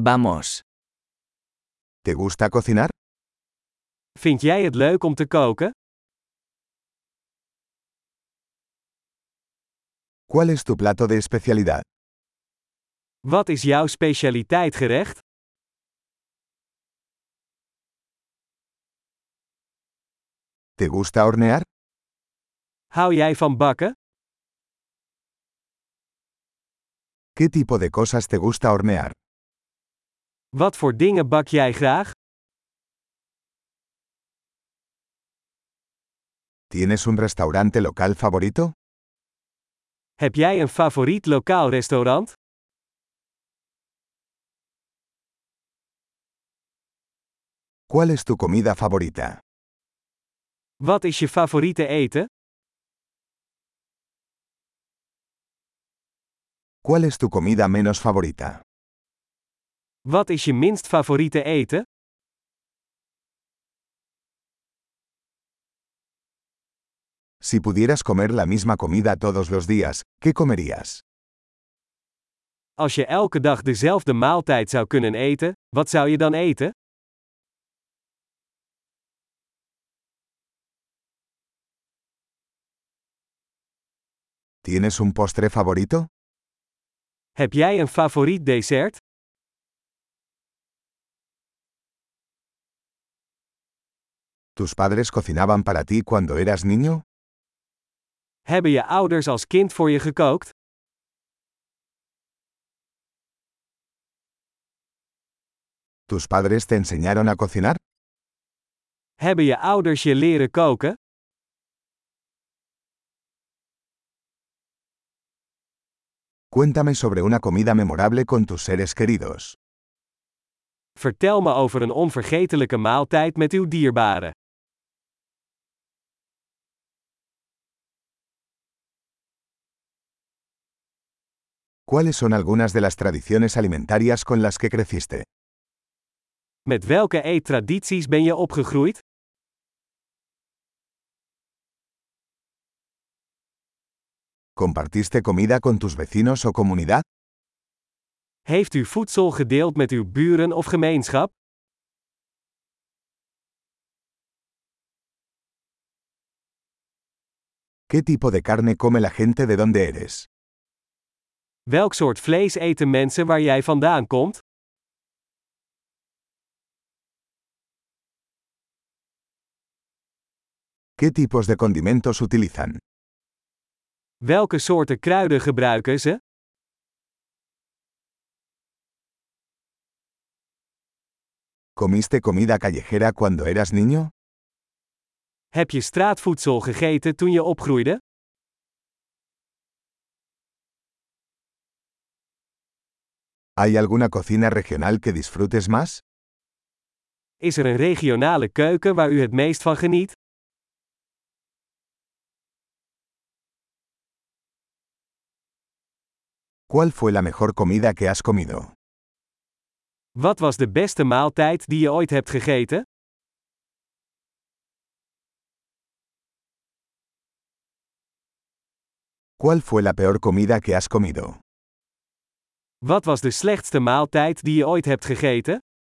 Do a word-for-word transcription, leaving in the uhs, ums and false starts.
Vamos. ¿Te gusta cocinar? Vind jij het leuk om te koken? ¿Cuál es tu plato de especialidad? Wat is jouw specialiteitgerecht? ¿Te gusta hornear? Hou jij van bakken? ¿Qué tipo de cosas te gusta hornear? Wat voor dingen bak jij graag? ¿Tienes un restaurante local favorito? Heb jij een favoriet lokaal restaurant? ¿Cuál es tu comida favorita? Wat is je favoriete eten? ¿Cuál es tu comida menos favorita? Wat is je minst favoriete eten? Si pudieras comer la misma comida todos los días, ¿qué comerías? Als je elke dag dezelfde maaltijd zou kunnen eten, wat zou je dan eten? ¿Tienes un postre favorito? Heb jij een favoriet dessert? ¿Tus padres cocinaban para ti cuando eras niño? Hebben je ouders als kind voor je gekookt? ¿Tus padres te enseñaron a cocinar? Hebben je ouders je leren koken? Cuéntame sobre una comida memorable con tus seres queridos. Vertel me over een onvergetelijke maaltijd met uw dierbaren. ¿Cuáles son algunas de las tradiciones alimentarias con las que creciste? Met welke eettradities ben je opgegroeid? ¿Compartiste comida con tus vecinos o comunidad? Heeft u voedsel gedeeld met uw buren of gemeenschap? ¿Qué tipo de carne come la gente de donde eres? Welk soort vlees eten mensen waar jij vandaan komt? ¿Qué tipos de condimentos utilizan? Welke soorten kruiden gebruiken ze? ¿Comiste comida callejera cuando eras niño? Heb je straatvoedsel gegeten toen je opgroeide? ¿Hay alguna cocina regional que disfrutes más? Is er een regionale keuken waar u het meest van geniet? ¿Cuál fue la mejor comida que has comido? Wat was de beste maaltijd die je ooit hebt gegeten? ¿Cuál fue la peor comida que has comido? Wat was de slechtste maaltijd die je ooit hebt gegeten?